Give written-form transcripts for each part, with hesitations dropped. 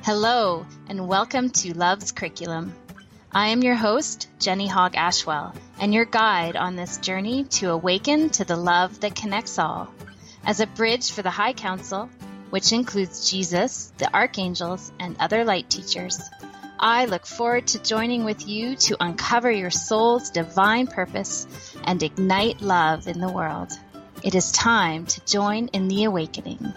Hello, and welcome to Love's Curriculum. I am your host, Jenny Hogg Ashwell, and your guide on this journey to awaken to the love that connects all. As a bridge for the High Council, which includes Jesus, the archangels, and other light teachers, I look forward to joining with you to uncover your soul's divine purpose and ignite love in the world. It is time to join in the awakening.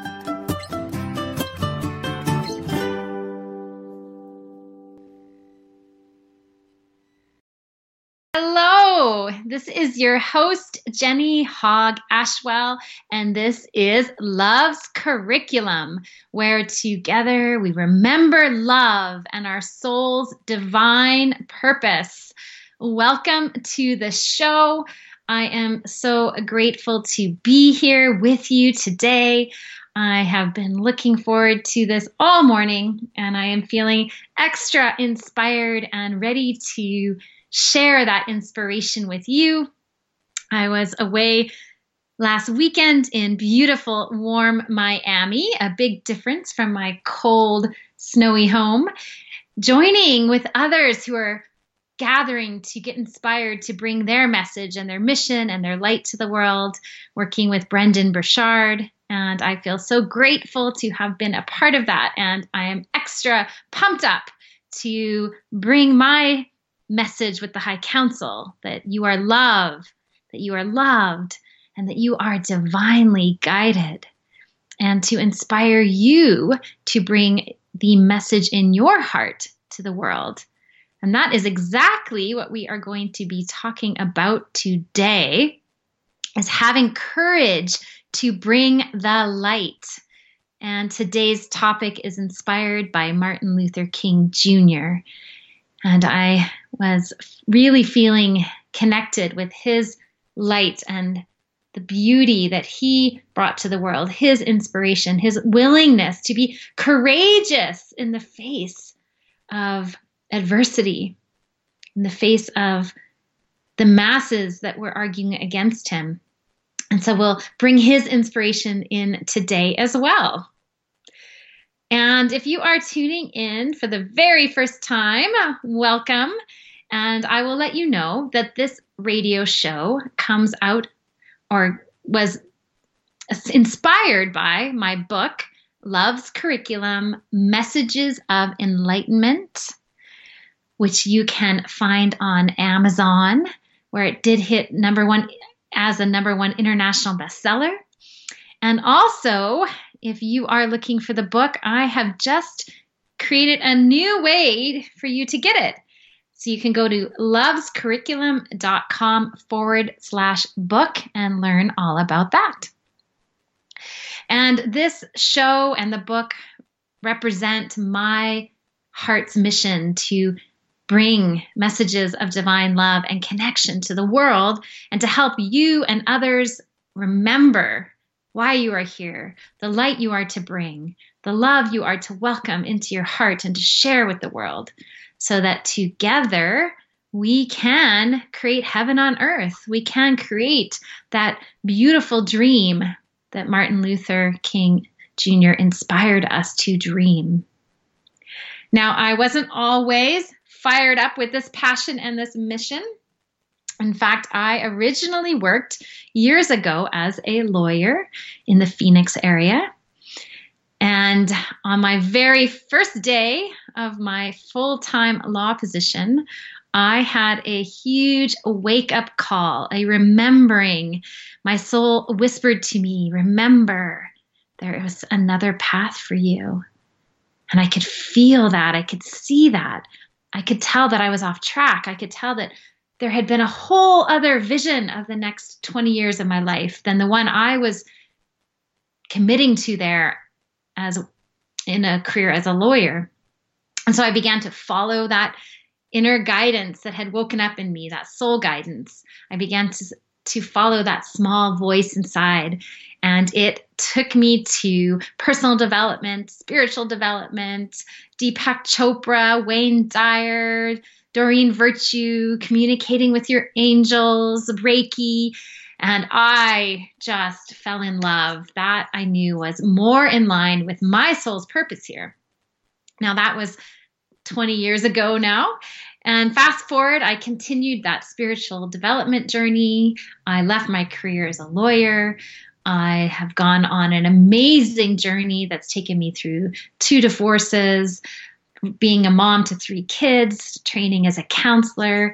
Hello, this is your host, Jenny Hogg Ashwell, and this is Love's Curriculum, where together we remember love and our soul's divine purpose. Welcome to the show. I am so grateful to be here with you today. I have been looking forward to this all morning, and I am feeling extra inspired and ready to share that inspiration with you. I was away last weekend in beautiful, warm Miami, a big difference from my cold, snowy home, joining with others who are gathering to get inspired to bring their message and their mission and their light to the world, working with Brendon Burchard. And I feel so grateful to have been a part of that. And I am extra pumped up to bring my message with the High Council, that you are loved, and that you are divinely guided, and to inspire you to bring the message in your heart to the world. And that is exactly what we are going to be talking about today, is having courage to bring the light. And today's topic is inspired by Martin Luther King Jr., and I was really feeling connected with his light and the beauty that he brought to the world, his inspiration, his willingness to be courageous in the face of adversity, in the face of the masses that were arguing against him. And so we'll bring his inspiration in today as well. And if you are tuning in for the very first time, welcome. And I will let you know that this radio show comes out or was inspired by my book, Love's Curriculum, Messages of Enlightenment, which you can find on Amazon, where it did hit #1 as a #1 international bestseller. And also, if you are looking for the book, I have just created a new way for you to get it. So you can go to lovescurriculum.com/book and learn all about that. And this show and the book represent my heart's mission to bring messages of divine love and connection to the world, and to help you and others remember why you are here, the light you are to bring, the love you are to welcome into your heart and to share with the world, so that together we can create heaven on earth. We can create that beautiful dream that Martin Luther King Jr. inspired us to dream. Now, I wasn't always fired up with this passion and this mission. In fact, I originally worked years ago as a lawyer in the Phoenix area. And on my very first day of my full-time law position, I had a huge wake-up call, a remembering. My soul whispered to me, remember, there is another path for you. And I could feel that. I could see that. I could tell that I was off track. I could tell that there had been a whole other vision of the next 20 years of my life than the one I was committing to there as in a career as a lawyer. And so I began to follow that inner guidance that had woken up in me, that soul guidance. I began to follow that small voice inside. And it took me to personal development, spiritual development, Deepak Chopra, Wayne Dyer, Doreen Virtue, communicating with your angels, Reiki, and I just fell in love. That I knew was more in line with my soul's purpose here. Now, that was 20 years ago now. And fast forward, I continued that spiritual development journey. I left my career as a lawyer. I have gone on an amazing journey that's taken me through 2 divorces, being a mom to 3 kids, training as a counselor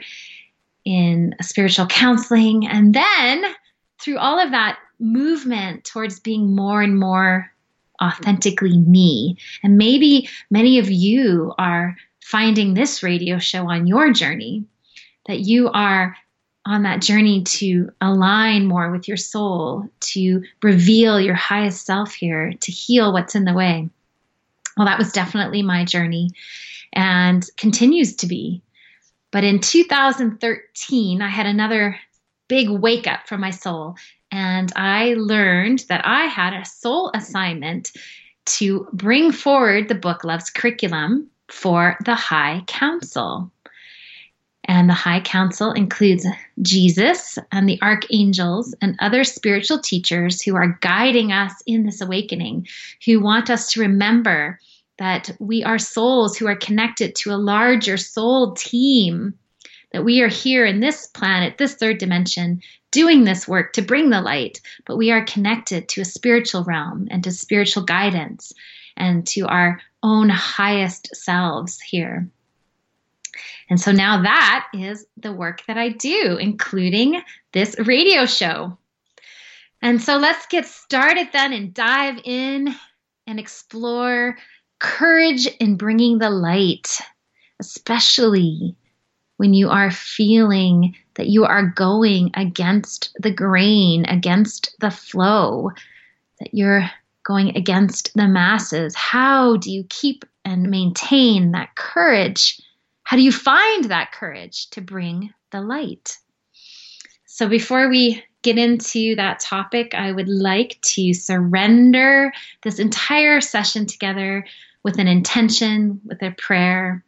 in spiritual counseling. And then through all of that movement towards being more and more authentically me. And maybe many of you are finding this radio show on your journey, that you are on that journey to align more with your soul, to reveal your highest self here, to heal what's in the way. Well, that was definitely my journey and continues to be. But in 2013, I had another big wake up from my soul. And I learned that I had a soul assignment to bring forward the book Love's Curriculum for the High Council. And the High Council includes Jesus and the archangels and other spiritual teachers who are guiding us in this awakening, who want us to remember that we are souls who are connected to a larger soul team, that we are here in this planet, this third dimension, doing this work to bring the light, but we are connected to a spiritual realm and to spiritual guidance and to our own highest selves here. And so now that is the work that I do, including this radio show. And so let's get started then and dive in and explore courage in bringing the light, especially when you are feeling that you are going against the grain, against the flow, that you're going against the masses. How do you keep and maintain that courage? How do you find that courage to bring the light? So before we get into that topic, I would like to surrender this entire session together with an intention, with a prayer,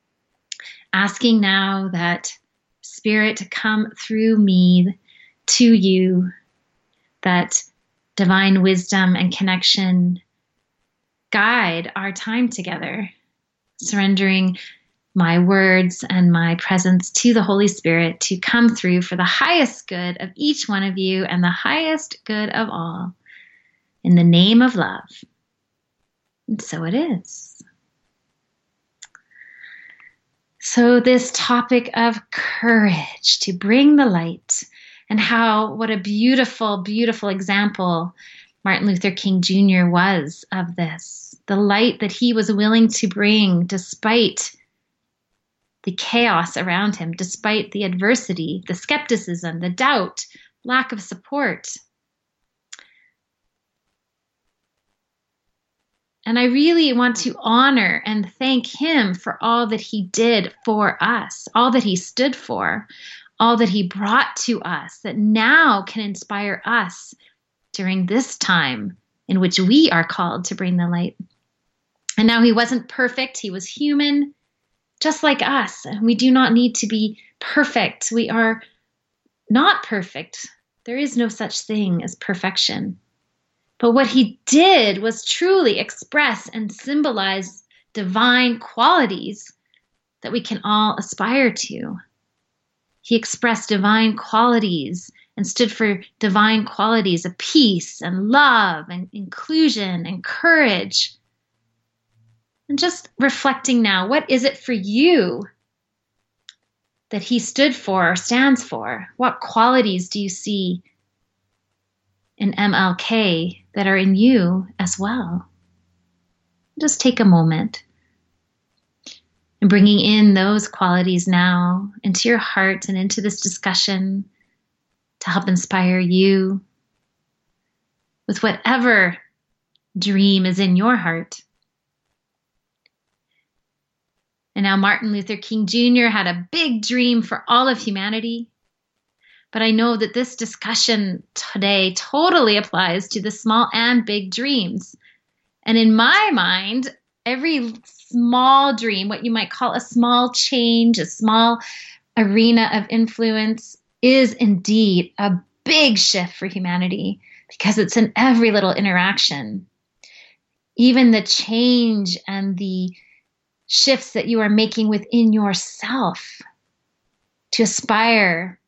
asking now that Spirit come through me to you, that divine wisdom and connection guide our time together, surrendering my words and my presence to the Holy Spirit to come through for the highest good of each one of you and the highest good of all, in the name of love. And so it is. So this topic of courage to bring the light, and how, what a beautiful, beautiful example Martin Luther King Jr. was of this. The light that he was willing to bring despite the chaos around him, despite the adversity, the skepticism, the doubt, lack of support. And I really want to honor and thank him for all that he did for us, all that he stood for, all that he brought to us, that now can inspire us during this time in which we are called to bring the light. And now he wasn't perfect. He was human, just like us. And we do not need to be perfect. We are not perfect. There is no such thing as perfection. But what he did was truly express and symbolize divine qualities that we can all aspire to. He expressed divine qualities and stood for divine qualities of peace and love and inclusion and courage. And just reflecting now, what is it for you that he stood for or stands for? What qualities do you see in MLK that are in you as well? Just take a moment and bringing in those qualities now into your heart and into this discussion to help inspire you with whatever dream is in your heart. And now Martin Luther King Jr. had a big dream for all of humanity. But I know that this discussion today totally applies to the small and big dreams. And in my mind, every small dream, what you might call a small change, a small arena of influence, is indeed a big shift for humanity because it's in every little interaction. Even the change and the shifts that you are making within yourself to aspire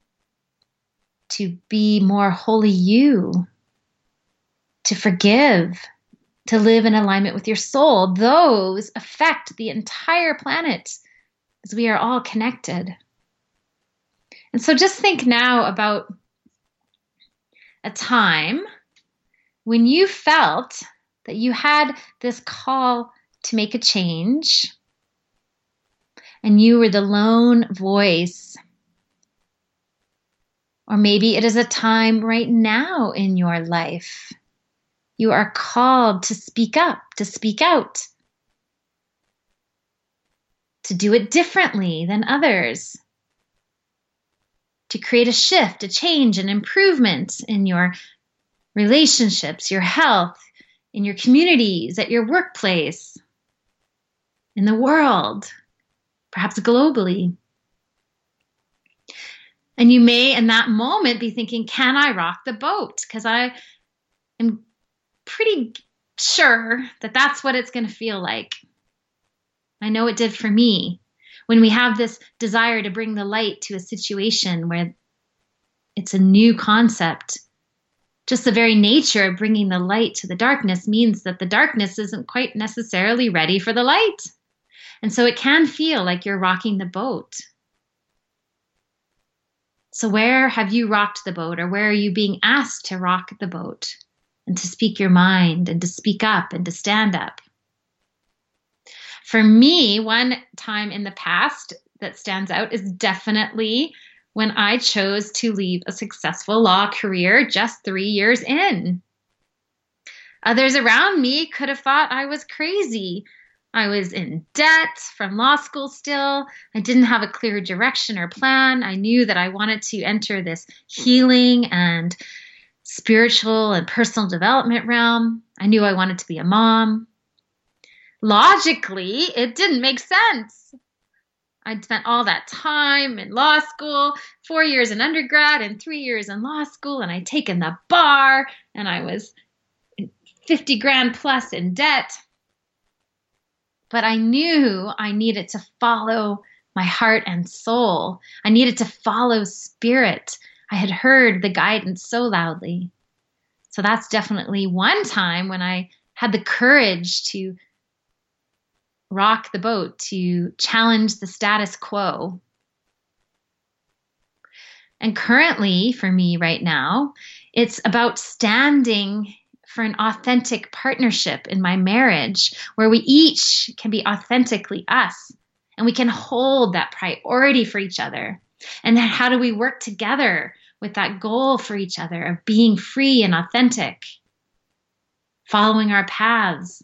to be more wholly you, to forgive, to live in alignment with your soul. Those affect the entire planet as we are all connected. And so just think now about a time when you felt that you had this call to make a change and you were the lone voice. Or maybe it is a time right now in your life. You are called to speak up, to speak out, to do it differently than others, to create a shift, a change, an improvement in your relationships, your health, in your communities, at your workplace, in the world, perhaps globally. And you may, in that moment, be thinking, can I rock the boat? Because I am pretty sure that that's what it's going to feel like. I know it did for me. When we have this desire to bring the light to a situation where it's a new concept, just the very nature of bringing the light to the darkness means that the darkness isn't quite necessarily ready for the light. And so it can feel like you're rocking the boat. So where have you rocked the boat, or where are you being asked to rock the boat and to speak your mind and to speak up and to stand up? For me, one time in the past that stands out is definitely when I chose to leave a successful law career just 3 years in. Others around me could have thought I was crazy. I was in debt from law school still. I didn't have a clear direction or plan. I knew that I wanted to enter this healing and spiritual and personal development realm. I knew I wanted to be a mom. Logically, it didn't make sense. I'd spent all that time in law school, 4 years in undergrad and 3 years in law school, and I'd taken the bar, and I was 50 grand plus in debt. But I knew I needed to follow my heart and soul. I needed to follow spirit. I had heard the guidance so loudly. So that's definitely one time when I had the courage to rock the boat, to challenge the status quo. And currently, for me right now, it's about standing for an authentic partnership in my marriage where we each can be authentically us and we can hold that priority for each other. And then how do we work together with that goal for each other of being free and authentic, following our paths?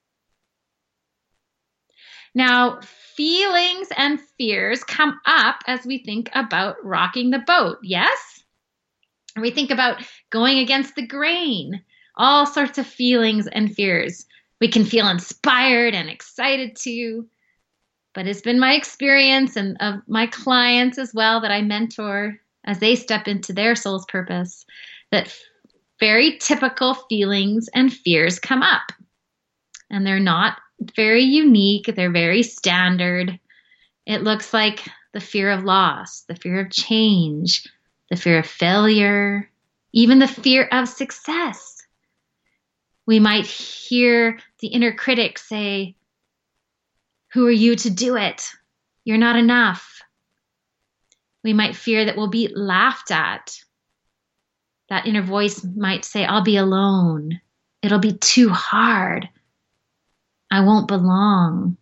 Now, feelings and fears come up as we think about rocking the boat, yes? And we think about going against the grain, all sorts of feelings and fears. We can feel inspired and excited too, but it's been my experience and of my clients as well that I mentor as they step into their soul's purpose that very typical feelings and fears come up. And they're not very unique. They're very standard. It looks like the fear of loss, the fear of change, the fear of failure, even the fear of success. We might hear the inner critic say, "Who are you to do it? You're not enough." We might fear that we'll be laughed at. That inner voice might say, "I'll be alone. It'll be too hard. I won't belong."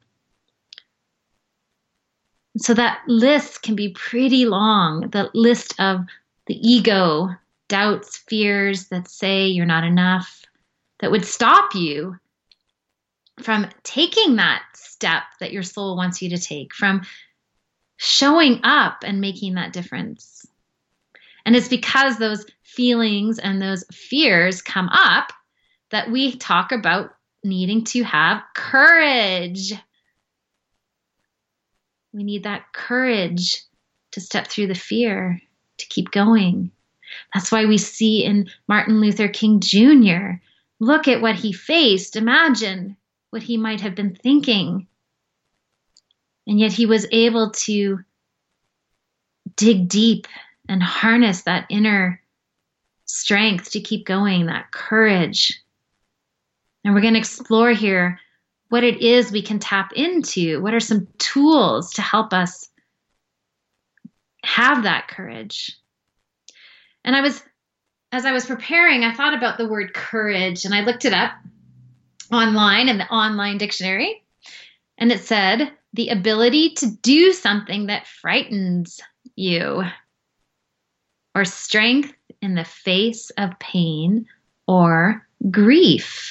So that list can be pretty long, the list of the ego, doubts, fears that say you're not enough, that would stop you from taking that step that your soul wants you to take, from showing up and making that difference. And it's because those feelings and those fears come up that we talk about needing to have courage. We need that courage to step through the fear, to keep going. That's why we see in Martin Luther King Jr., look at what he faced. Imagine what he might have been thinking. And yet he was able to dig deep and harness that inner strength to keep going, that courage. And we're going to explore here what it is we can tap into. What are some tools to help us have that courage? And as I was preparing, I thought about the word courage, and I looked it up online in the online dictionary, and it said, the ability to do something that frightens you, or strength in the face of pain or grief.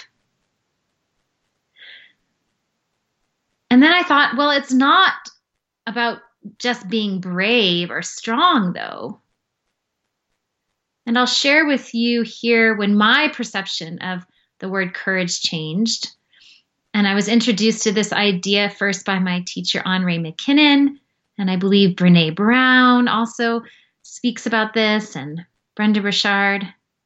And then I thought, well, it's not about just being brave or strong, though. And I'll share with you here when my perception of the word courage changed. And I was introduced to this idea first by my teacher, Henri McKinnon, and I believe Brene Brown also speaks about this, and Brenda Burchard.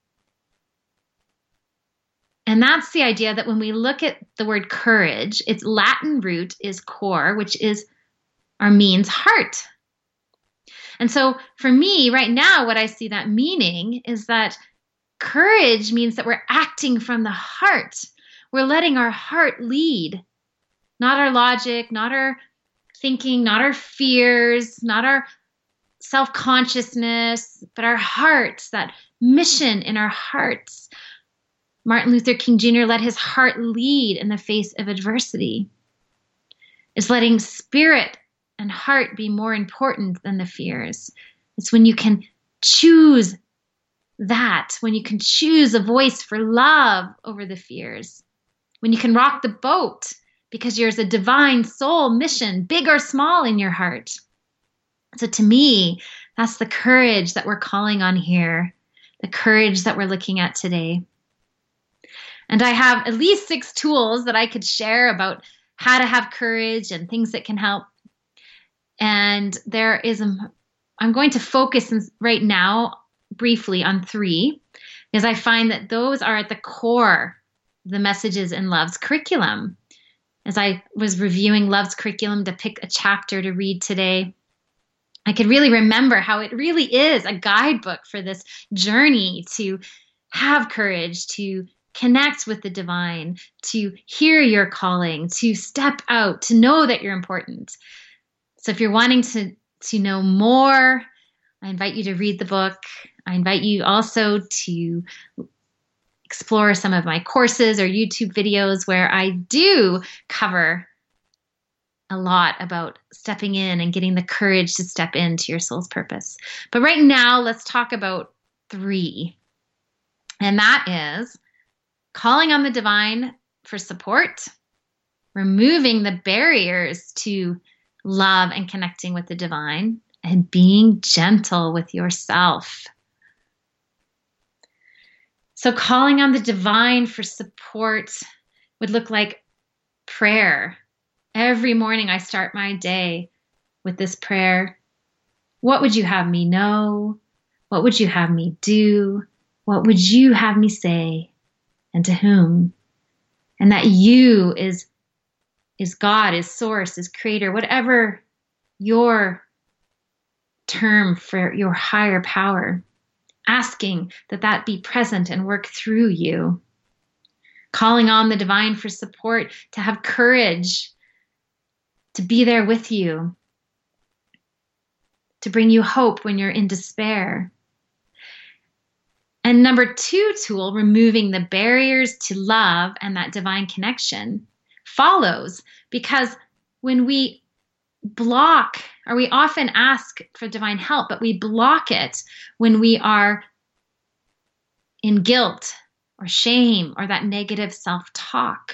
And that's the idea that when we look at the word courage, its Latin root is cor, which is or means heart. And so for me right now, what I see that meaning is that courage means that we're acting from the heart. We're letting our heart lead, not our logic, not our thinking, not our fears, not our self-consciousness, but our hearts, that mission in our hearts. Martin Luther King Jr. let his heart lead in the face of adversity. It's letting spirit and heart be more important than the fears. It's when you can choose that, when you can choose a voice for love over the fears, when you can rock the boat because there's a divine soul mission, big or small, in your heart. So to me, that's the courage that we're calling on here, the courage that we're looking at today. And I have at least 6 tools that I could share about how to have courage and things that can help. And I'm going to focus right now briefly on 3, because I find that those are at the core of the messages in Love's curriculum. As I was reviewing Love's curriculum to pick a chapter to read today, I could really remember how it really is a guidebook for this journey to have courage, to connect with the divine, to hear your calling, to step out, to know that you're important. So if you're wanting to know more, I invite you to read the book. I invite you also to explore some of my courses or YouTube videos where I do cover a lot about stepping in and getting the courage to step into your soul's purpose. But right now, let's talk about 3. And that is calling on the divine for support, removing the barriers to love and connecting with the divine, and being gentle with yourself. So calling on the divine for support would look like prayer. Every morning I start my day with this prayer. What would you have me know? What would you have me do? What would you have me say? And to whom? And that you is God, is source, is creator, whatever your term for your higher power. Asking that be present and work through you. Calling on the divine for support, to have courage, to be there with you, to bring you hope when you're in despair. And number 2 tool, removing the barriers to love and that divine connection, follows, because when we block, or we often ask for divine help, but we block it when we are in guilt or shame or that negative self-talk.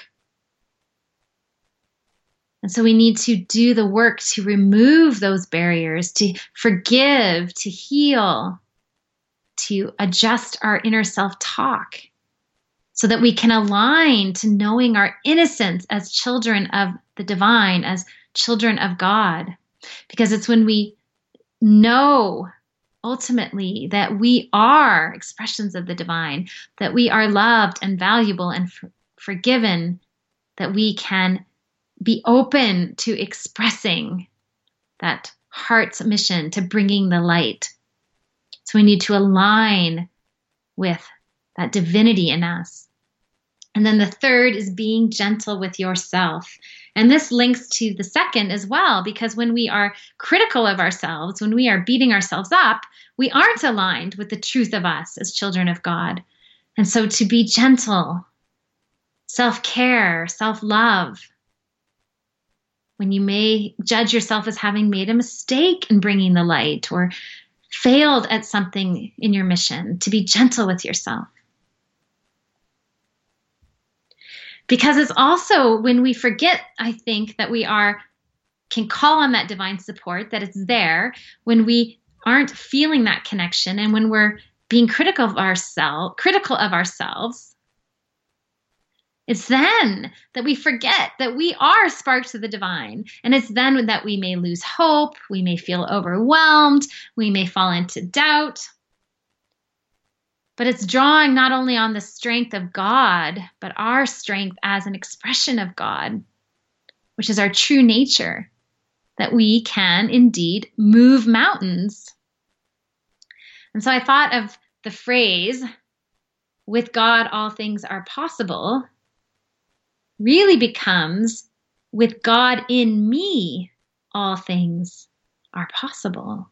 And so we need to do the work to remove those barriers, to forgive, to heal, to adjust our inner self-talk so that we can align to knowing our innocence as children of the divine, as children of God. Because it's when we know ultimately that we are expressions of the divine, that we are loved and valuable and forgiven, that we can be open to expressing that heart's mission, to bringing the light. So we need to align with that divinity in us. And then the third is being gentle with yourself. And this links to the second as well, because when we are critical of ourselves, when we are beating ourselves up, we aren't aligned with the truth of us as children of God. And so to be gentle, self-care, self-love, when you may judge yourself as having made a mistake in bringing the light or failed at something in your mission, to be gentle with yourself. Because it's also when we forget, I think, that we can call on that divine support, that it's there, when we aren't feeling that connection and when we're being critical of ourselves, it's then that we forget that we are sparks of the divine. And it's then that we may lose hope, we may feel overwhelmed, we may fall into doubt. But it's drawing not only on the strength of God, but our strength as an expression of God, which is our true nature, that we can indeed move mountains. And so I thought of the phrase, "with God all things are possible," really becomes, "with God in me all things are possible."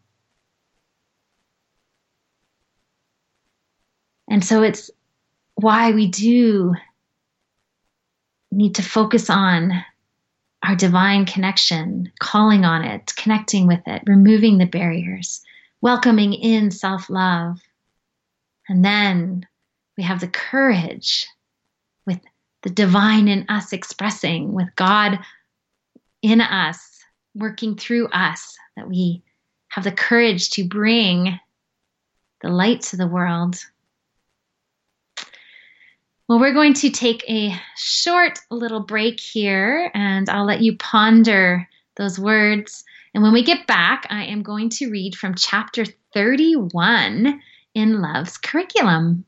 And so it's why we do need to focus on our divine connection, calling on it, connecting with it, removing the barriers, welcoming in self-love. And then we have the courage with the divine in us expressing, with God in us, working through us, that we have the courage to bring the light to the world. Well, we're going to take a short little break here, and I'll let you ponder those words. And when we get back, I am going to read from chapter 31 in Love's Curriculum.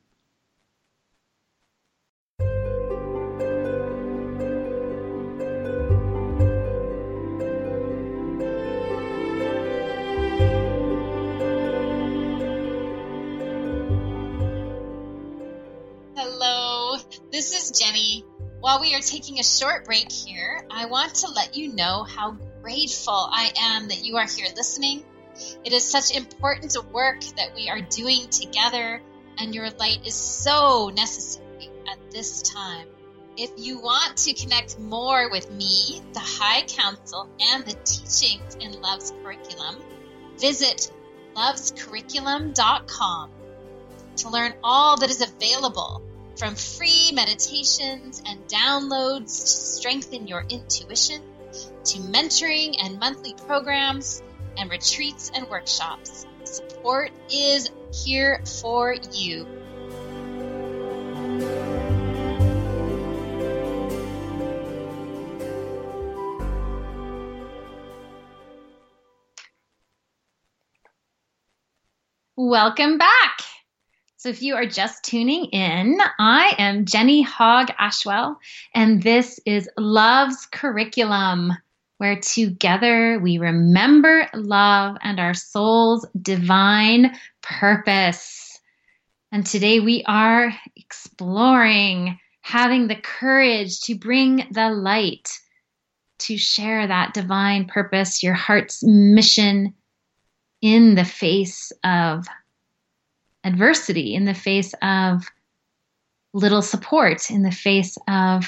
This is Jenny. While we are taking a short break here, I want to let you know how grateful I am that you are here listening. It is such important work that we are doing together, and your light is so necessary at this time. If you want to connect more with me, the High Council, and the teachings in Love's Curriculum, visit lovescurriculum.com to learn all that is available, from free meditations and downloads to strengthen your intuition, to mentoring and monthly programs and retreats and workshops. Support is here for you. Welcome back. So if you are just tuning in, I am Jenny Hogg Ashwell, and this is Love's Curriculum, where together we remember love and our soul's divine purpose. And today we are exploring having the courage to bring the light, to share that divine purpose, your heart's mission, in the face of adversity, in the face of little support, in the face of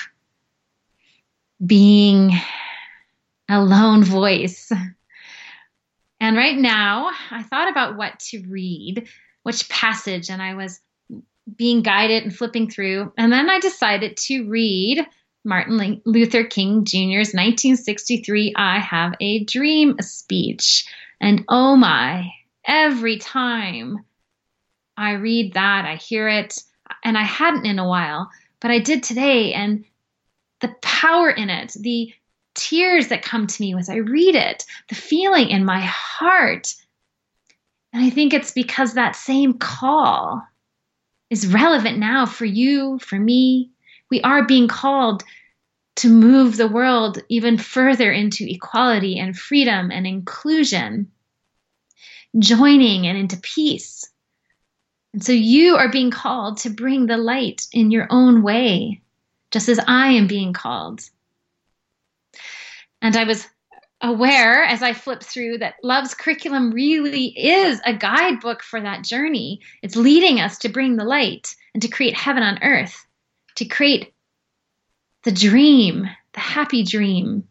being a lone voice. And right now, I thought about what to read, which passage, and I was being guided and flipping through. And then I decided to read Martin Luther King Jr.'s 1963 I Have a Dream speech. And oh my, every time I read that, I hear it, and I hadn't in a while, but I did today, and the power in it, the tears that come to me as I read it, the feeling in my heart. And I think it's because that same call is relevant now for you, for me. We are being called to move the world even further into equality and freedom and inclusion, joining and into peace. And so you are being called to bring the light in your own way, just as I am being called. And I was aware as I flipped through that Love's Curriculum really is a guidebook for that journey. It's leading us to bring the light and to create heaven on earth, to create the dream, the happy dream.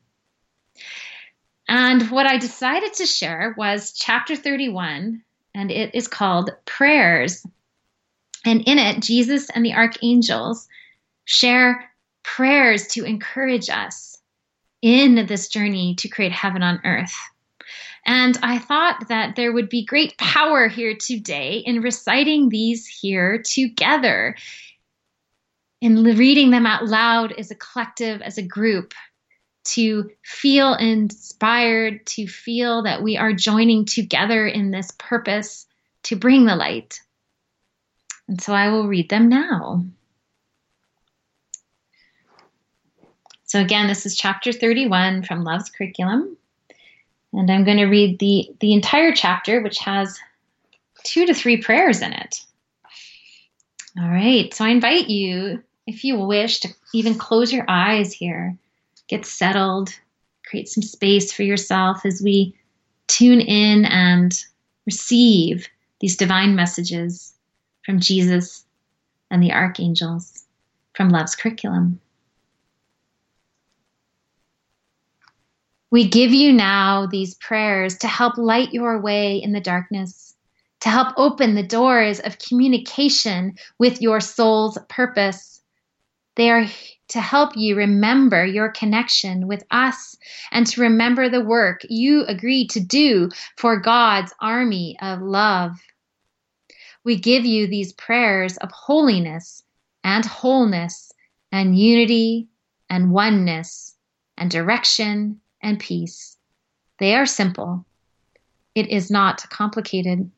And what I decided to share was chapter 31, and it is called Prayers. And in it, Jesus and the archangels share prayers to encourage us in this journey to create heaven on earth. And I thought that there would be great power here today in reciting these here together, in reading them out loud as a collective, as a group, to feel inspired, to feel that we are joining together in this purpose to bring the light. And so I will read them now. So again, this is chapter 31 from Love's Curriculum. And I'm going to read the entire chapter, which has 2 to 3 prayers in it. All right, so I invite you, if you wish, to even close your eyes here. Get settled, create some space for yourself as we tune in and receive these divine messages from Jesus and the archangels from Love's Curriculum. We give you now these prayers to help light your way in the darkness, to help open the doors of communication with your soul's purpose. They are to help you remember your connection with us and to remember the work you agreed to do for God's army of love. We give you these prayers of holiness and wholeness and unity and oneness and direction and peace. They are simple. It is not complicated.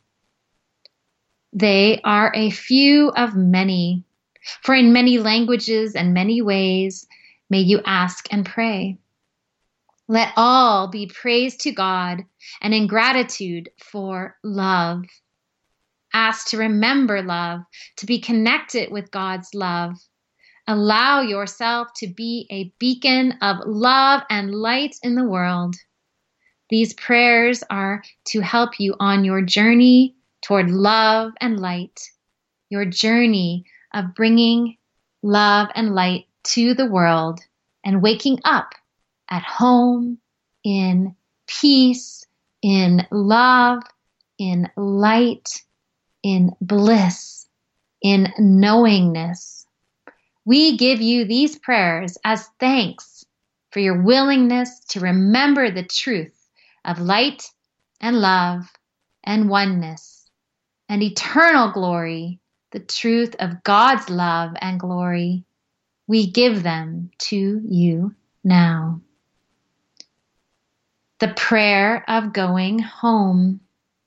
They are a few of many. For in many languages and many ways may you ask and pray. Let all be praise to God and in gratitude for love. Ask to remember love, to be connected with God's love. Allow yourself to be a beacon of love and light in the world. These prayers are to help you on your journey toward love and light, your journey of bringing love and light to the world and waking up at home in peace, in love, in light, in bliss, in knowingness. We give you these prayers as thanks for your willingness to remember the truth of light and love and oneness and eternal glory, the truth of God's love and glory. We give them to you now. The prayer of going home.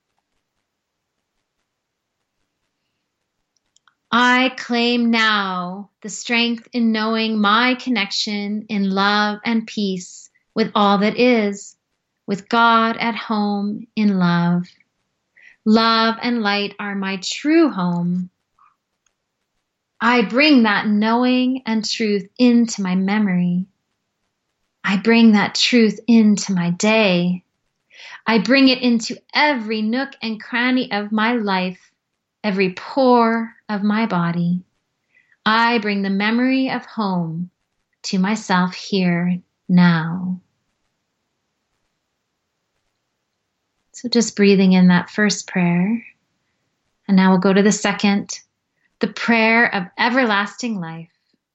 I claim now the strength in knowing my connection in love and peace with all that is, with God at home in love. Love and light are my true home. I bring that knowing and truth into my memory. I bring that truth into my day. I bring it into every nook and cranny of my life, every pore of my body. I bring the memory of home to myself here now. So just breathing in that first prayer. And now we'll go to the second, the prayer of everlasting life.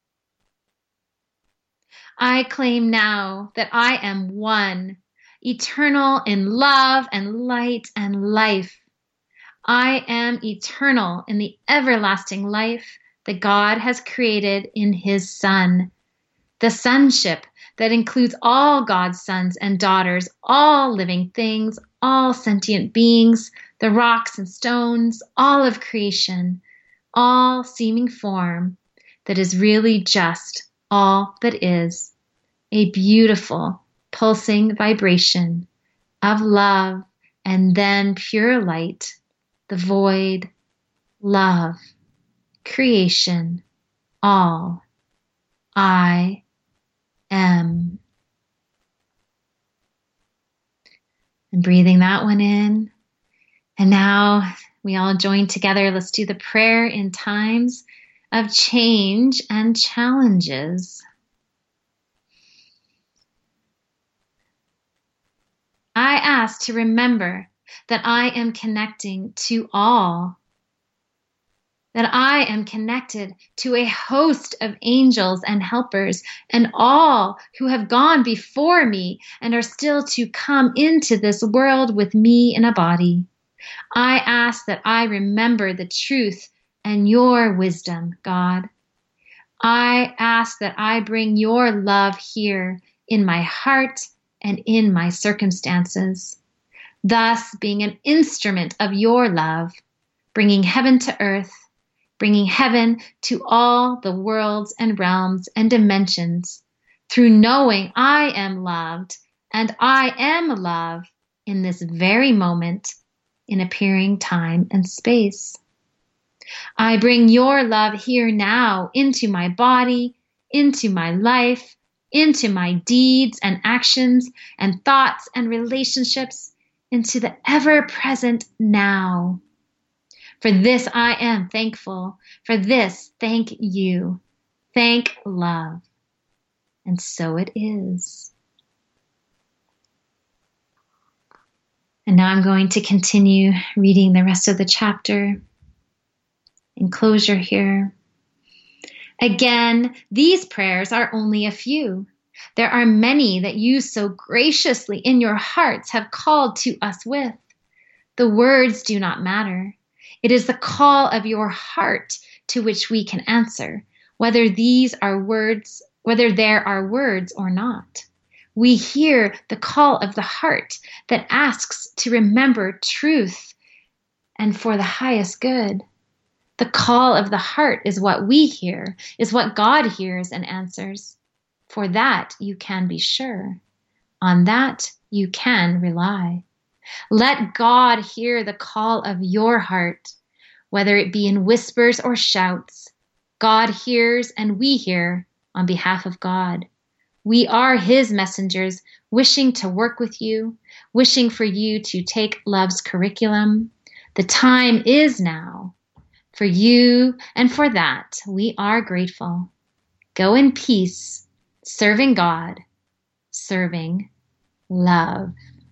I claim now that I am one, eternal in love and light and life. I am eternal in the everlasting life that God has created in His Son. The sonship that includes all God's sons and daughters, all living things, all sentient beings, the rocks and stones, all of creation, all seeming form that is really just all that is a beautiful pulsing vibration of love, and then pure light, the void, love, creation, all. I am. And breathing that one in. And now we all join together. Let's do the prayer in times of change and challenges. I ask to remember that I am connecting to all, that I am connected to a host of angels and helpers and all who have gone before me and are still to come into this world with me in a body. I ask that I remember the truth and your wisdom, God. I ask that I bring your love here in my heart and in my circumstances, thus being an instrument of your love, bringing heaven to earth, bringing heaven to all the worlds and realms and dimensions, through knowing I am loved and I am love in this very moment, in appearing time and space. I bring your love here now into my body, into my life, into my deeds and actions and thoughts and relationships, into the ever-present now. For this I am thankful. For this, thank you. Thank love. And so it is. And now I'm going to continue reading the rest of the chapter. Enclosure here. Again, these prayers are only a few. There are many that you so graciously in your hearts have called to us with. The words do not matter. It is the call of your heart to which we can answer, whether there are words or not. We hear the call of the heart that asks to remember truth and for the highest good. The call of the heart is what we hear, is what God hears and answers. For that you can be sure. On that you can rely. Let God hear the call of your heart, whether it be in whispers or shouts. God hears and we hear on behalf of God. We are his messengers, wishing to work with you, wishing for you to take love's curriculum. The time is now. For you and for that, we are grateful. Go in peace, serving God, serving love.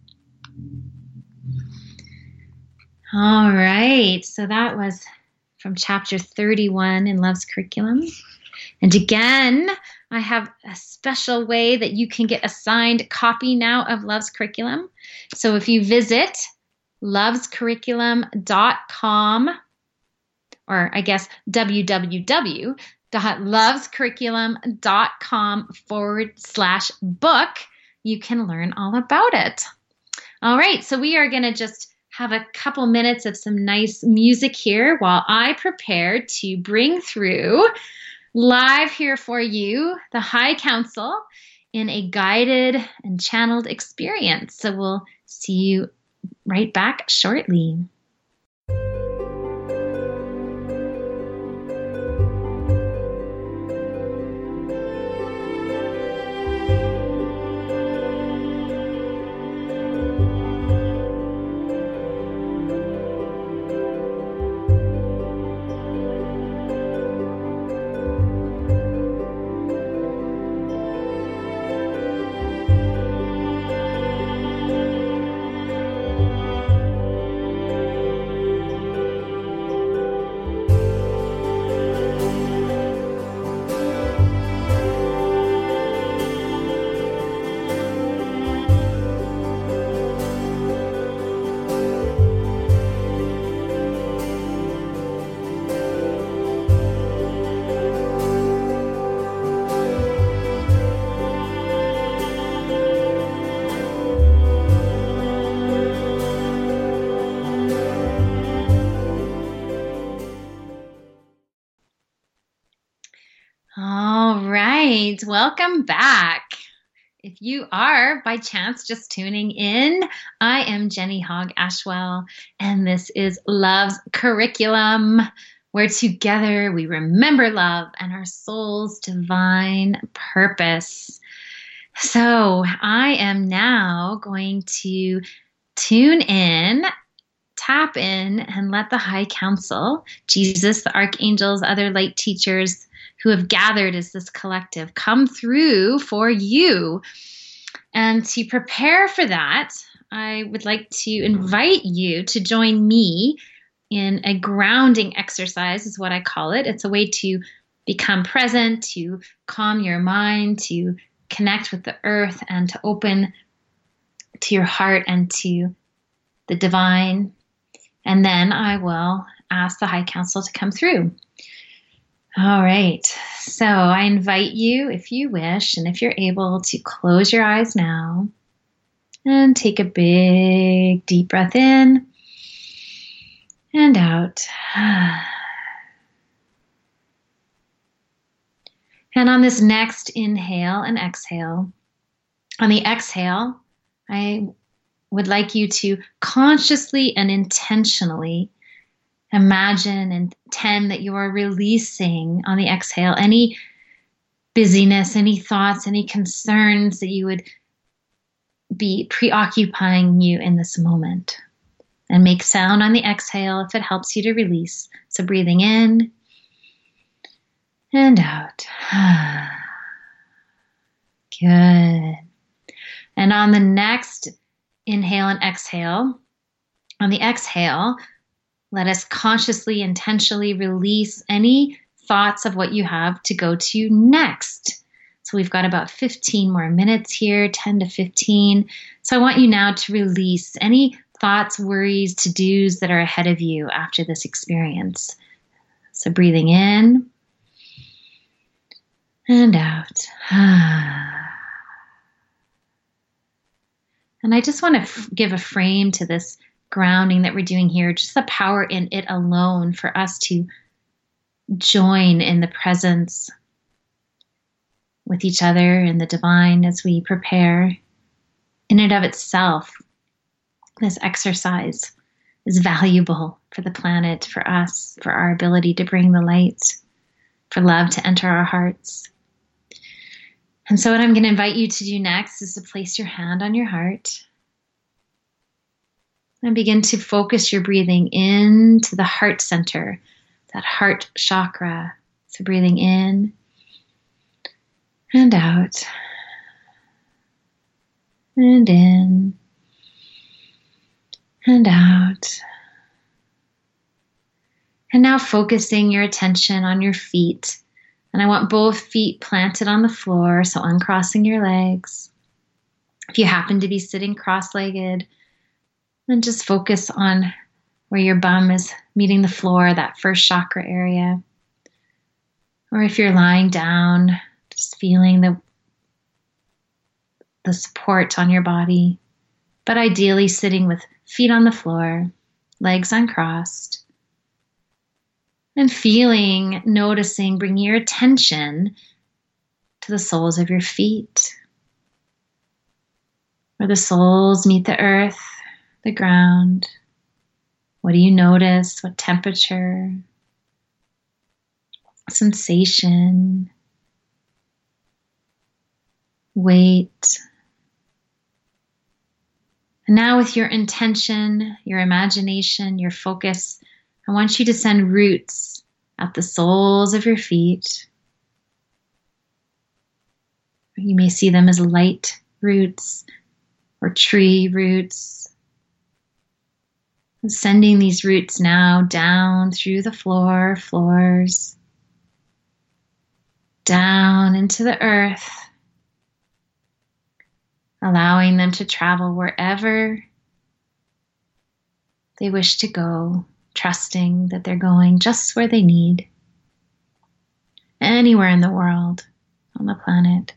All right, so that was from chapter 31 in Love's Curriculum. And again, I have a special way that you can get a signed copy now of Love's Curriculum. So if you visit lovescurriculum.com, or I guess www.lovescurriculum.com/book, you can learn all about it. All right, so we are going to just have a couple minutes of some nice music here while I prepare to bring through live here for you the High Council in a guided and channeled experience. So we'll see you right back shortly. All right, welcome back. If you are by chance just tuning in, I am Jenny Hogg Ashwell, and this is Love's Curriculum, where together we remember love and our soul's divine purpose. So I am now going to tune in, tap in, and let the High Council, Jesus, the archangels, other light teachers who have gathered as this collective, come through for you. And to prepare for that, I would like to invite you to join me in a grounding exercise, is what I call it. It's a way to become present, to calm your mind, to connect with the earth, and to open to your heart and to the divine. And then I will ask the High Council to come through. All right. So I invite you, if you wish, and if you're able, to close your eyes now and take a big, deep breath in and out. And on this next inhale and exhale, on the exhale, I would like you to consciously and intentionally imagine and intend that you are releasing on the exhale any busyness, any thoughts, any concerns that you would be preoccupying you in this moment. And make sound on the exhale if it helps you to release. So breathing in and out. Good. And on the next inhale and exhale, on the exhale, let us consciously, intentionally release any thoughts of what you have to go to next. So we've got about 15 more minutes here, 10 to 15. So I want you now to release any thoughts, worries, to-dos that are ahead of you after this experience. So breathing in and out. And I just want to give a frame to this grounding that we're doing here, just the power in it alone for us to join in the presence with each other and the divine as we prepare. In and of itself, this exercise is valuable for the planet, for us, for our ability to bring the light, for love to enter our hearts. And so what I'm going to invite you to do next is to place your hand on your heart and begin to focus your breathing into the heart center, that heart chakra. So breathing in and out and in and out. And now focusing your attention on your feet. And I want both feet planted on the floor, so uncrossing your legs. If you happen to be sitting cross-legged, then just focus on where your bum is meeting the floor, that first chakra area. Or if you're lying down, just feeling the support on your body. But ideally sitting with feet on the floor, legs uncrossed. And feeling, noticing, bringing your attention to the soles of your feet, where the soles meet the earth, the ground. What do you notice? What temperature? Sensation? Weight? And now with your intention, your imagination, your focus, I want you to send roots at the soles of your feet. You may see them as light roots or tree roots. And sending these roots now down through the floors, down into the earth, allowing them to travel wherever they wish to go, trusting that they're going just where they need, anywhere in the world, on the planet.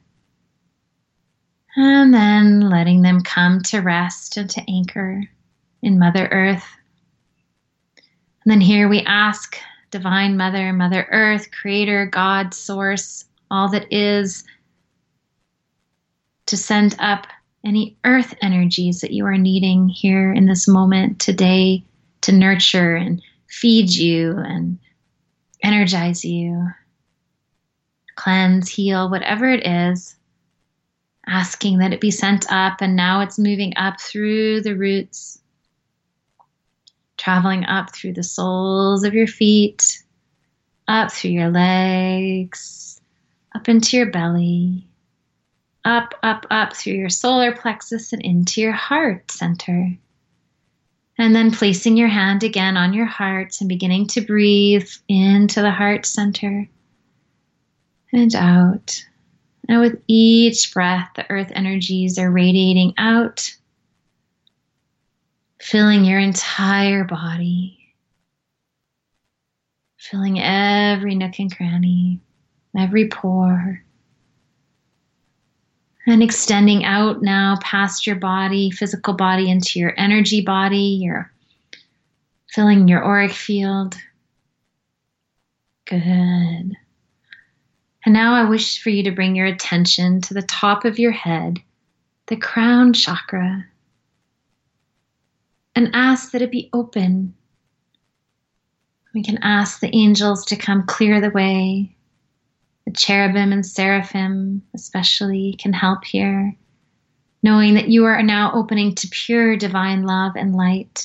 And then letting them come to rest and to anchor in Mother Earth. And then here we ask Divine Mother, Mother Earth, Creator, God, Source, all that is, to send up any earth energies that you are needing here in this moment today to nurture and feed you and energize you, cleanse, heal, whatever it is, asking that it be sent up. And now it's moving up through the roots, traveling up through the soles of your feet, up through your legs, up into your belly, up, up, up through your solar plexus and into your heart center. And then placing your hand again on your heart and beginning to breathe into the heart center and out. And with each breath, the earth energies are radiating out, filling your entire body, filling every nook and cranny, every pore, and extending out now past your body, physical body, into your energy body. You're filling your auric field. Good. And now I wish for you to bring your attention to the top of your head, the crown chakra, and ask that it be open. We can ask the angels to come clear the way. The cherubim and seraphim especially can help here, knowing that you are now opening to pure divine love and light,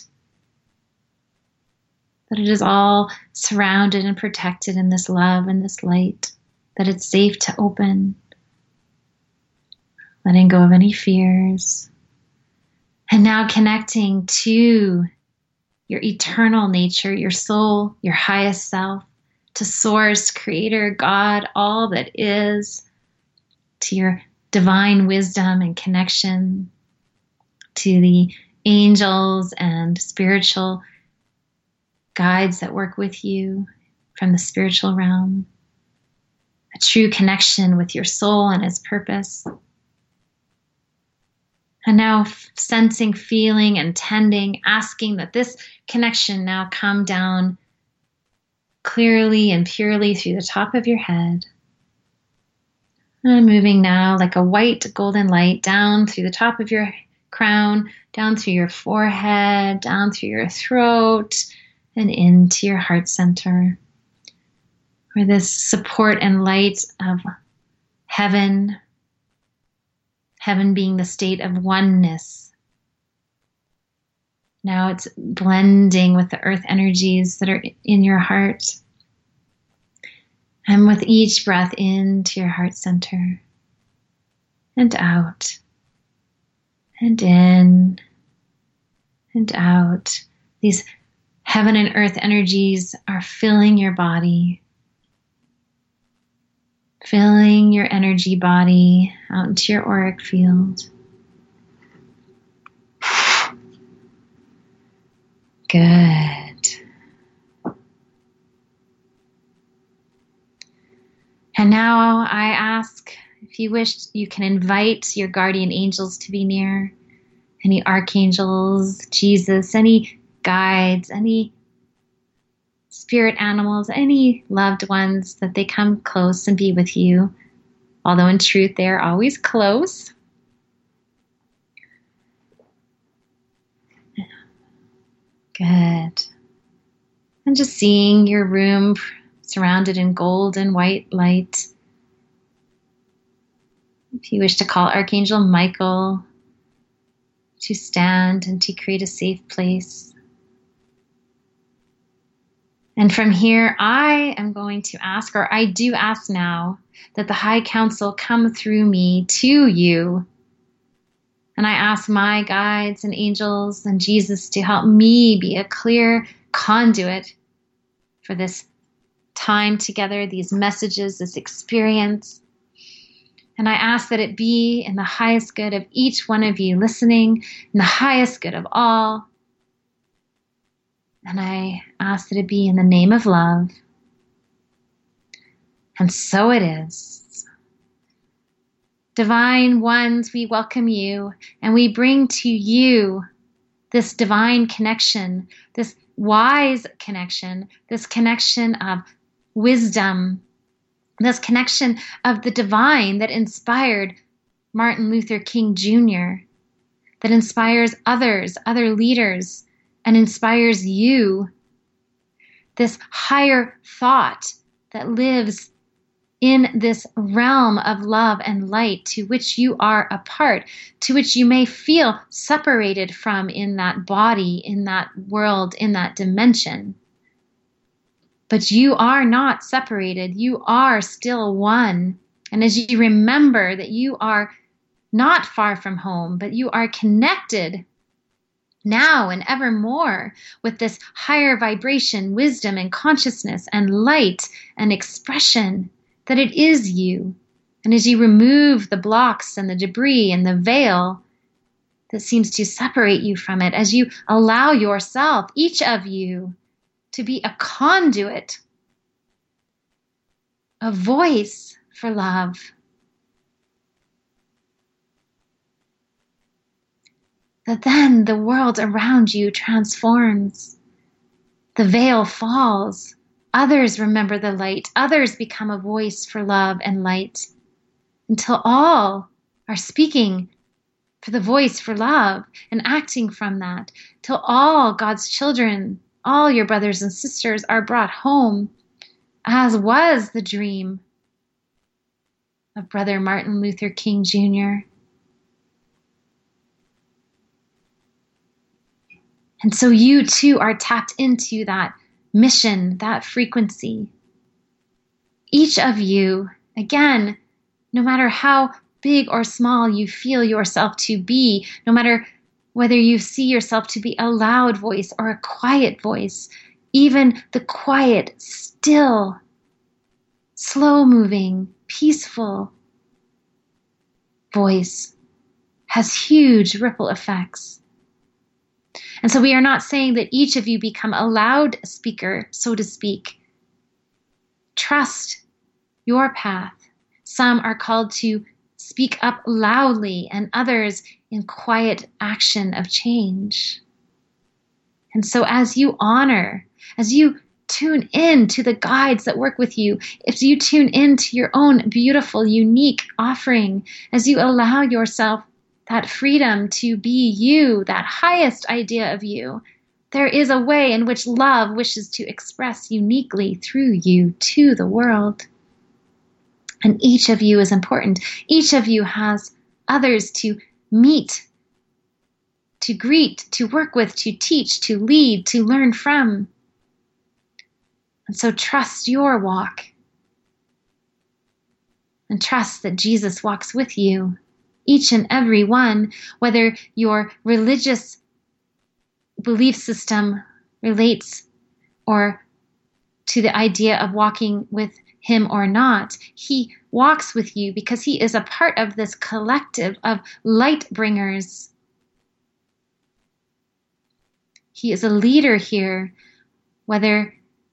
that it is all surrounded and protected in this love and this light, that it's safe to open, letting go of any fears. And now connecting to your eternal nature, your soul, your highest self, to Source, Creator, God, all that is, to your divine wisdom and connection, to the angels and spiritual guides that work with you from the spiritual realm, a true connection with your soul and its purpose. And now sensing, feeling, and tending, asking that this connection now come down clearly and purely through the top of your head. And moving now like a white golden light down through the top of your crown, down through your forehead, down through your throat, and into your heart center, where this support and light of heaven being the state of oneness. Now it's blending with the earth energies that are in your heart. And with each breath into your heart center and out and in and out, these heaven and earth energies are filling your body, filling your energy body out into your auric field. Good. And now I ask, if you wish, you can invite your guardian angels to be near, any archangels, Jesus, any guides, any spirit animals, any loved ones, that they come close and be with you, although in truth they are always close. Good. And just seeing your room surrounded in gold and white light. If you wish to call Archangel Michael to stand and to create a safe place. And from here, I am going to ask, or I do ask now, that the High Council come through me to you. And I ask my guides and angels and Jesus to help me be a clear conduit for this time together, these messages, this experience. And I ask that it be in the highest good of each one of you listening, in the highest good of all. And I ask that it be in the name of love. And so it is. Divine ones, we welcome you, and we bring to you this divine connection, this wise connection, this connection of wisdom, this connection of the divine that inspired Martin Luther King Jr., that inspires others, other leaders, and inspires you. This higher thought that lives in this realm of love and light to which you are a part, to which you may feel separated from in that body, in that world, in that dimension. But you are not separated. You are still one. And as you remember that you are not far from home, but you are connected now and evermore with this higher vibration, wisdom and consciousness and light and expression, that it is you. And as you remove the blocks and the debris and the veil that seems to separate you from it, as you allow yourself, each of you, to be a conduit, a voice for love, that then the world around you transforms. The veil falls. Others remember the light. Others become a voice for love and light, until all are speaking for the voice for love and acting from that, till all God's children, all your brothers and sisters, are brought home, as was the dream of Brother Martin Luther King Jr. And so you too are tapped into that mission, that frequency. Each of you, again, no matter how big or small you feel yourself to be, no matter whether you see yourself to be a loud voice or a quiet voice, even the quiet, still, slow-moving, peaceful voice has huge ripple effects. And so we are not saying that each of you become a loudspeaker, so to speak. Trust your path. Some are called to speak up loudly, and others in quiet action of change. And so as you honor, as you tune in to the guides that work with you, if you tune in to your own beautiful, unique offering, as you allow yourself that freedom to be you, that highest idea of you, there is a way in which love wishes to express uniquely through you to the world. And each of you is important. Each of you has others to meet, to greet, to work with, to teach, to lead, to learn from. And so trust your walk. And trust that Jesus walks with you. Each and every one, whether your religious belief system relates or to the idea of walking with him or not, he walks with you because he is a part of this collective of light bringers. He is a leader here, whether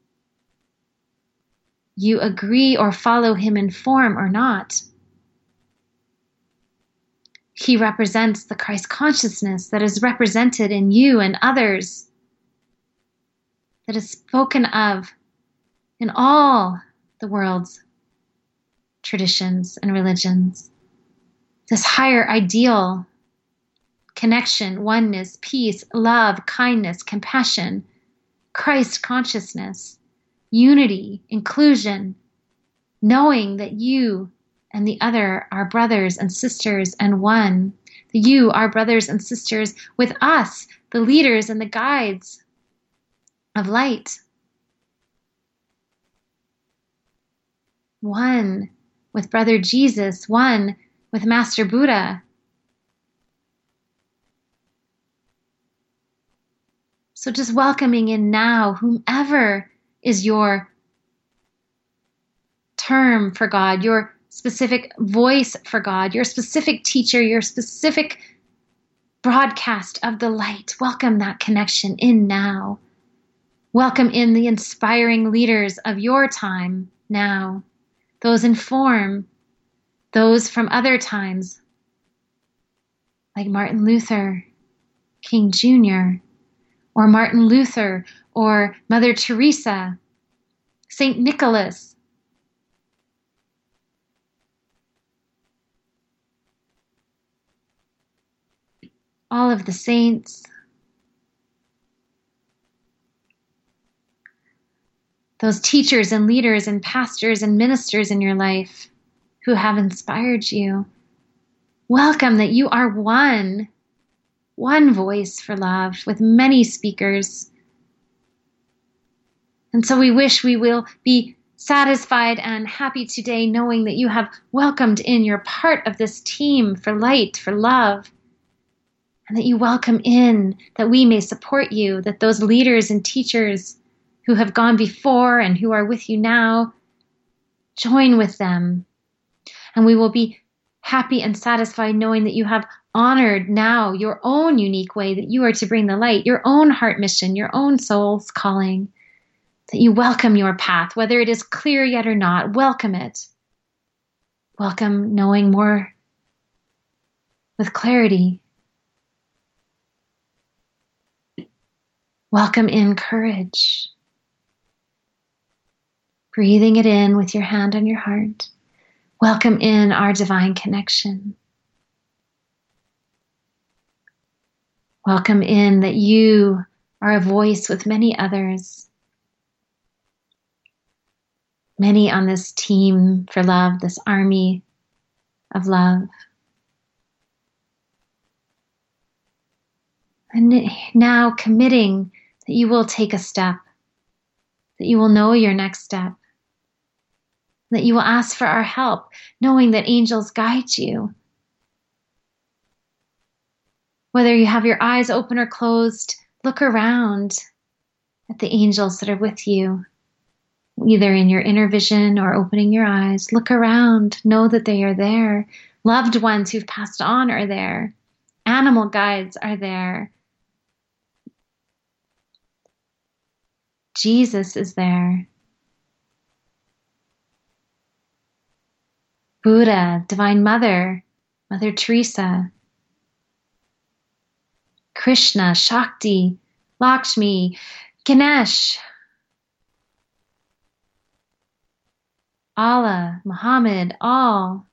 you agree or follow him in form or not. He represents the Christ consciousness that is represented in you and others, that is spoken of in all the world's traditions and religions. This higher ideal, connection, oneness, peace, love, kindness, compassion, Christ consciousness, unity, inclusion, knowing that you and the other are brothers and sisters and one. You are brothers and sisters with us, the leaders and the guides of light. One with Brother Jesus, one with Master Buddha. So just welcoming in now whomever is your term for God, your specific voice for God, your specific teacher, your specific broadcast of the light. Welcome that connection in now. Welcome in the inspiring leaders of your time now. Those in form, those from other times, like Martin Luther King Jr., or Martin Luther, or Mother Teresa, St. Nicholas, all of the saints, those teachers and leaders and pastors and ministers in your life who have inspired you. Welcome that you are one voice for love with many speakers. And so we wish we will be satisfied and happy today knowing that you have welcomed in your part of this team for light, for love, and that you welcome in that we may support you, that those leaders and teachers who have gone before and who are with you now, join with them. And we will be happy and satisfied knowing that you have honored now your own unique way that you are to bring the light, your own heart mission, your own soul's calling, that you welcome your path, whether it is clear yet or not, welcome it. Welcome knowing more with clarity. Welcome in courage. Breathing it in with your hand on your heart. Welcome in our divine connection. Welcome in that you are a voice with many others. Many on this team for love, this army of love. And now committing that you will take a step, that you will know your next step, that you will ask for our help, knowing that angels guide you. Whether you have your eyes open or closed, look around at the angels that are with you, either in your inner vision or opening your eyes. Look around, know that they are there. Loved ones who've passed on are there. Animal guides are there. Jesus is there. Buddha, Divine Mother, Mother Teresa, Krishna, Shakti, Lakshmi, Ganesh, Allah, Muhammad, all.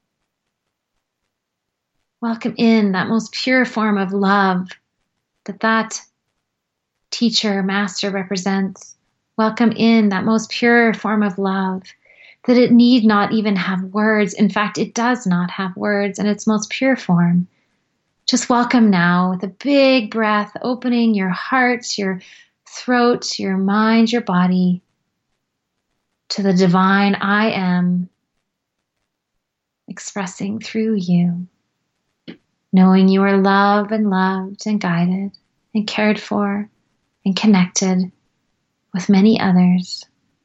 Welcome in that most pure form of love that teacher, master represents. Welcome in that most pure form of love, that it need not even have words. In fact, it does not have words in its most pure form. Just welcome now with a big breath, opening your heart, your throat, your mind, your body to the divine I am expressing through you, knowing you are loved and guided and cared for and connected with many others.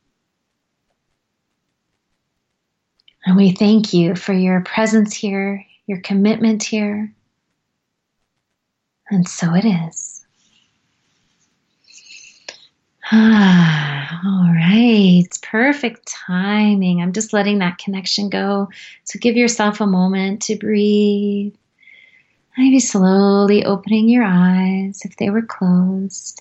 And we thank you for your presence here, your commitment here. And so it is. All right, perfect timing. I'm just letting that connection go. So give yourself a moment to breathe. Maybe slowly opening your eyes if they were closed.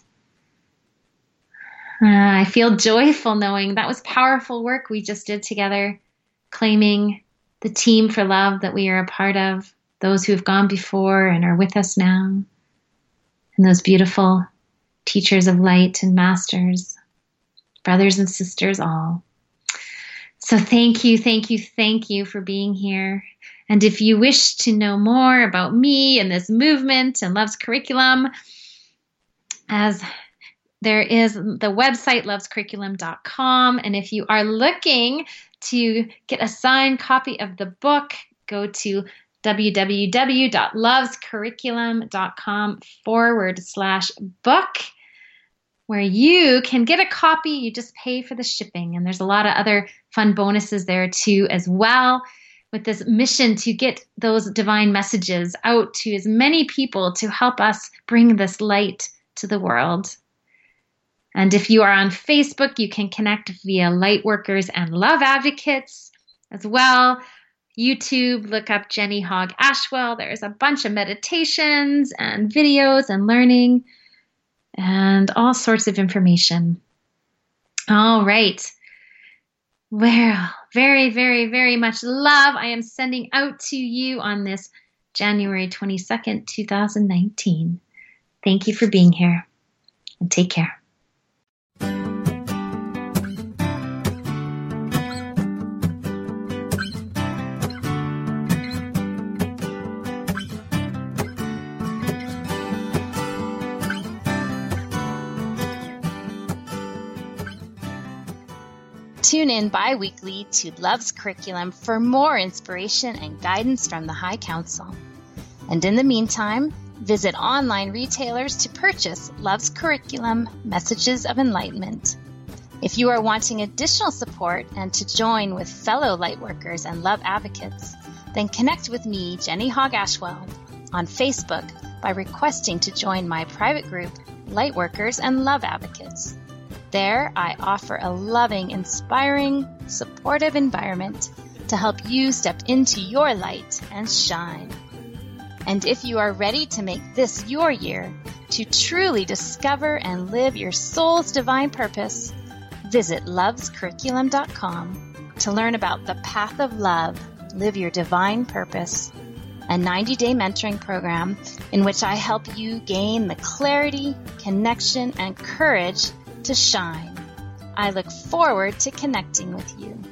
I feel joyful knowing that was powerful work we just did together, claiming the team for love that we are a part of, those who have gone before and are with us now, and those beautiful teachers of light and masters, brothers and sisters all. So thank you for being here. And if you wish to know more about me and this movement and Love's Curriculum, as there is the website lovescurriculum.com. And if you are looking to get a signed copy of the book, go to www.lovescurriculum.com/book, where you can get a copy. You just pay for the shipping. And there's a lot of other fun bonuses there too as well, with this mission to get those divine messages out to as many people to help us bring this light to the world. And if you are on Facebook, you can connect via Lightworkers and Love Advocates as well. YouTube, look up Jenny Hogg Ashwell. There's a bunch of meditations and videos and learning and all sorts of information. All right. Well, very, very, very much love I am sending out to you on this January 22nd, 2019. Thank you for being here, and take care. Tune in bi-weekly to Love's Curriculum for more inspiration and guidance from the High Council. And in the meantime, visit online retailers to purchase Love's Curriculum, Messages of Enlightenment. If you are wanting additional support and to join with fellow lightworkers and love advocates, then connect with me, Jenny Hogg Ashwell, on Facebook by requesting to join my private group, Lightworkers and Love Advocates. There, I offer a loving, inspiring, supportive environment to help you step into your light and shine. And if you are ready to make this your year to truly discover and live your soul's divine purpose, visit lovescurriculum.com to learn about the Path of Love, Live Your Divine Purpose, a 90-day mentoring program in which I help you gain the clarity, connection, and courage to shine. I look forward to connecting with you.